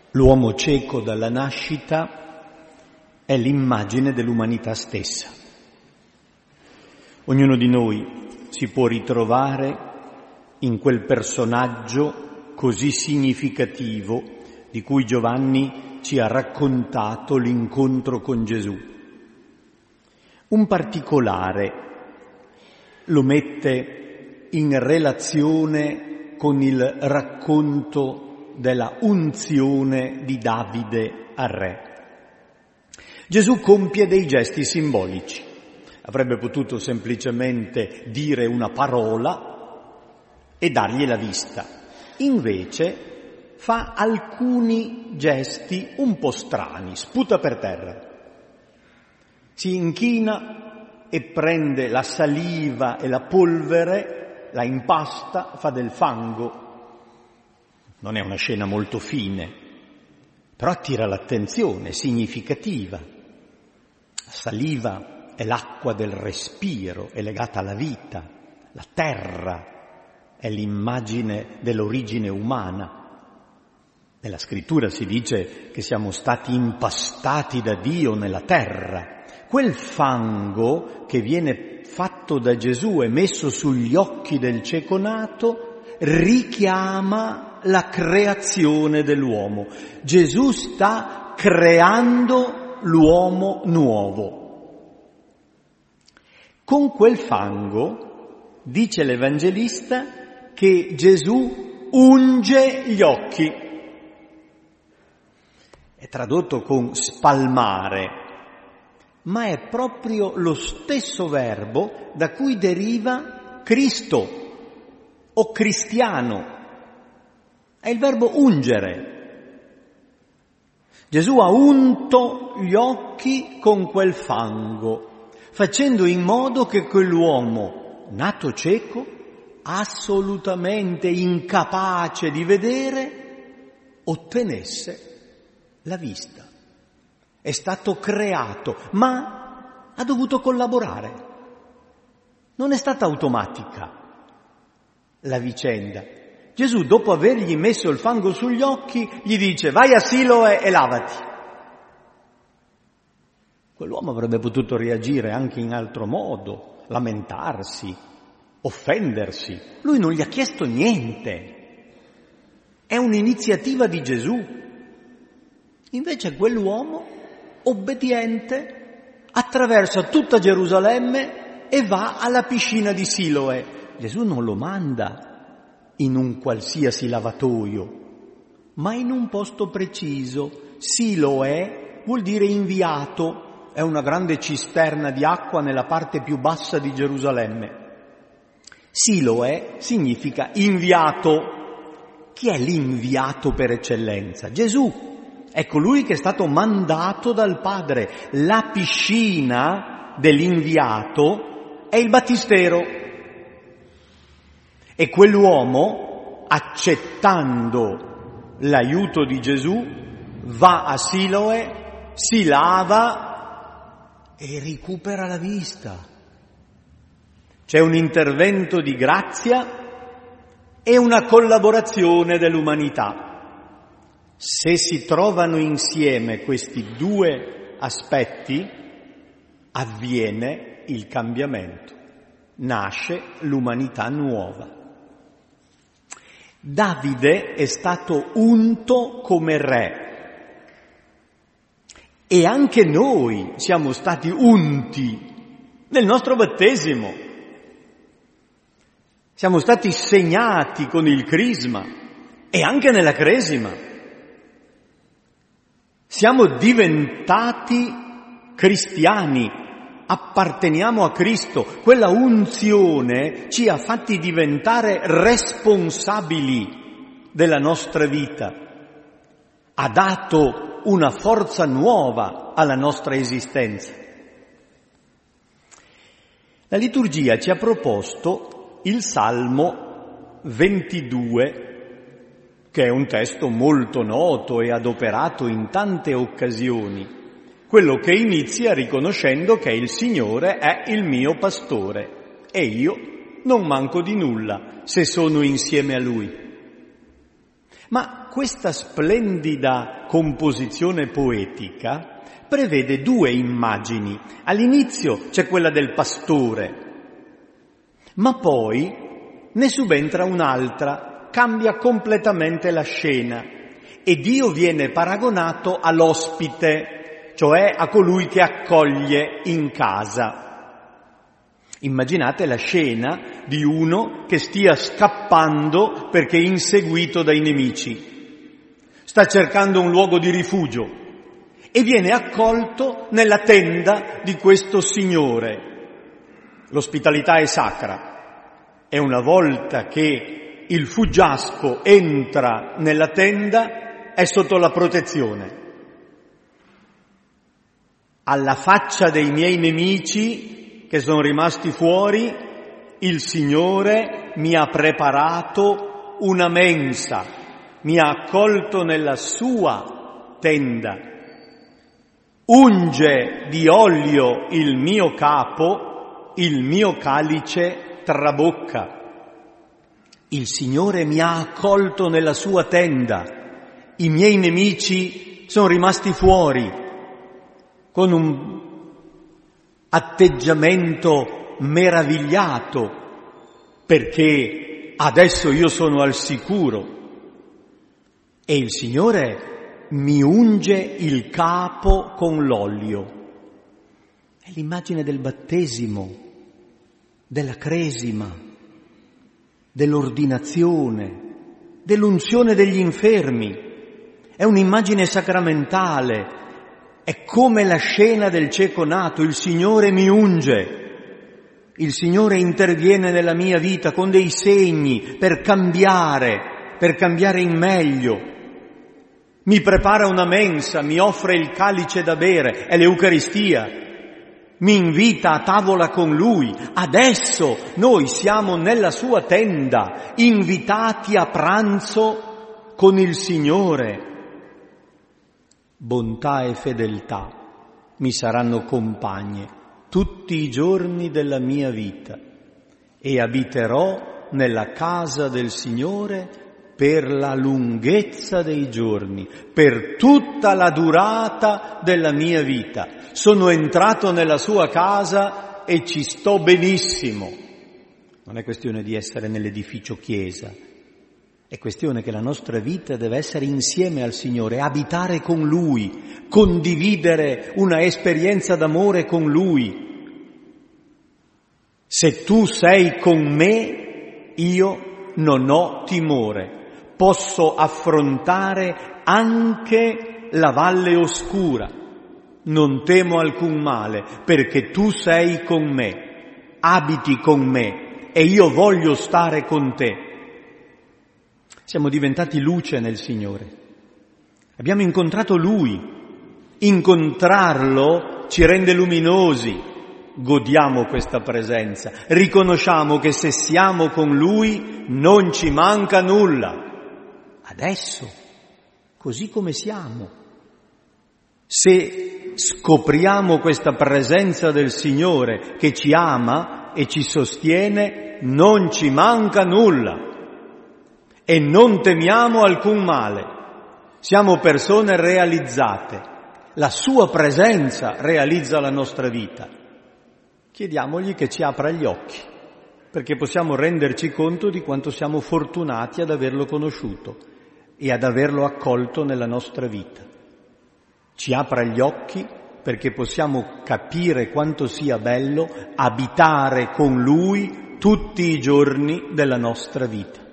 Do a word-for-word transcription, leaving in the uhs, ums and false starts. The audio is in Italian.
L'uomo cieco dalla nascita è l'immagine dell'umanità stessa. Ognuno di noi si può ritrovare in quel personaggio così significativo di cui Giovanni ci ha raccontato l'incontro con Gesù. Un particolare lo mette in relazione con il racconto della unzione di Davide al re. Gesù compie dei gesti simbolici. Avrebbe potuto semplicemente dire una parola e dargli la vista. Invece fa alcuni gesti un po' strani, sputa per terra. Si inchina e prende la saliva e la polvere, la impasta, fa del fango. Non è una scena molto fine, però attira l'attenzione, è significativa. La saliva è l'acqua del respiro, è legata alla vita. La terra è l'immagine dell'origine umana. Nella scrittura si dice che siamo stati impastati da Dio nella terra. Quel fango che viene fatto da Gesù e messo sugli occhi del cieco nato richiama la creazione dell'uomo. Gesù sta creando l'uomo nuovo. Con quel fango, dice l'Evangelista, che Gesù unge gli occhi. È tradotto con spalmare, ma è proprio lo stesso verbo da cui deriva Cristo o cristiano. È il verbo ungere. Gesù ha unto gli occhi con quel fango, facendo in modo che quell'uomo nato cieco, assolutamente incapace di vedere, ottenesse la vista. È stato creato, ma ha dovuto collaborare. Non è stata automatica la vicenda. Gesù, dopo avergli messo il fango sugli occhi, gli dice: vai a Siloe e lavati. Quell'uomo avrebbe potuto reagire anche in altro modo, lamentarsi, offendersi. Lui non gli ha chiesto niente. È un'iniziativa di Gesù. Invece quell'uomo, obbediente, attraversa tutta Gerusalemme e va alla piscina di Siloe. Gesù non lo manda in un qualsiasi lavatoio, ma in un posto preciso. Siloe vuol dire inviato, è una grande cisterna di acqua nella parte più bassa di Gerusalemme. Siloe significa inviato. Chi è l'inviato per eccellenza? Gesù. È colui che è stato mandato dal Padre. La piscina dell'inviato è il battistero. E quell'uomo, accettando l'aiuto di Gesù, va a Siloe, si lava e recupera la vista. C'è un intervento di grazia e una collaborazione dell'umanità. Se si trovano insieme questi due aspetti, avviene il cambiamento, nasce l'umanità nuova. Davide è stato unto come re e anche noi siamo stati unti nel nostro battesimo. Siamo stati segnati con il crisma e anche nella cresima. Siamo diventati cristiani, apparteniamo a Cristo. Quella unzione ci ha fatti diventare responsabili della nostra vita. Ha dato una forza nuova alla nostra esistenza. La liturgia ci ha proposto il Salmo ventidue, che è un testo molto noto e adoperato in tante occasioni. Quello che inizia riconoscendo che il Signore è il mio pastore e io non manco di nulla se sono insieme a Lui. Ma questa splendida composizione poetica prevede due immagini. All'inizio c'è quella del pastore, ma poi ne subentra un'altra, cambia completamente la scena e Dio viene paragonato all'ospite, cioè a colui che accoglie in casa. Immaginate la scena di uno che stia scappando perché inseguito dai nemici. Sta cercando un luogo di rifugio e viene accolto nella tenda di questo Signore. L'ospitalità è sacra e una volta che il fuggiasco entra nella tenda è sotto la protezione. Alla faccia dei miei nemici che sono rimasti fuori, il Signore mi ha preparato una mensa, mi ha accolto nella sua tenda, unge di olio il mio capo, il mio calice trabocca. Il Signore mi ha accolto nella sua tenda, i miei nemici sono rimasti fuori, con un atteggiamento meravigliato, perché adesso io sono al sicuro e il Signore mi unge il capo con l'olio. È l'immagine del battesimo, della cresima, dell'ordinazione, dell'unzione degli infermi. È un'immagine sacramentale. È come la scena del cieco nato, il Signore mi unge, il Signore interviene nella mia vita con dei segni per cambiare, per cambiare in meglio. Mi prepara una mensa, mi offre il calice da bere, è l'Eucaristia, mi invita a tavola con Lui. Adesso noi siamo nella sua tenda, invitati a pranzo con il Signore. Bontà e fedeltà mi saranno compagne tutti i giorni della mia vita e abiterò nella casa del Signore per la lunghezza dei giorni, per tutta la durata della mia vita. Sono entrato nella sua casa e ci sto benissimo. Non è questione di essere nell'edificio chiesa. È questione che la nostra vita deve essere insieme al Signore, abitare con Lui, condividere una esperienza d'amore con Lui. Se tu sei con me, io non ho timore, posso affrontare anche la valle oscura, non temo alcun male, perché tu sei con me, abiti con me e io voglio stare con te. Siamo diventati luce nel Signore. Abbiamo incontrato Lui. Incontrarlo ci rende luminosi. Godiamo questa presenza. Riconosciamo che se siamo con Lui non ci manca nulla. Adesso, così come siamo. Se scopriamo questa presenza del Signore che ci ama e ci sostiene, non ci manca nulla. E non temiamo alcun male. Siamo persone realizzate. La sua presenza realizza la nostra vita. Chiediamogli che ci apra gli occhi, perché possiamo renderci conto di quanto siamo fortunati ad averlo conosciuto e ad averlo accolto nella nostra vita. Ci apra gli occhi perché possiamo capire quanto sia bello abitare con Lui tutti i giorni della nostra vita.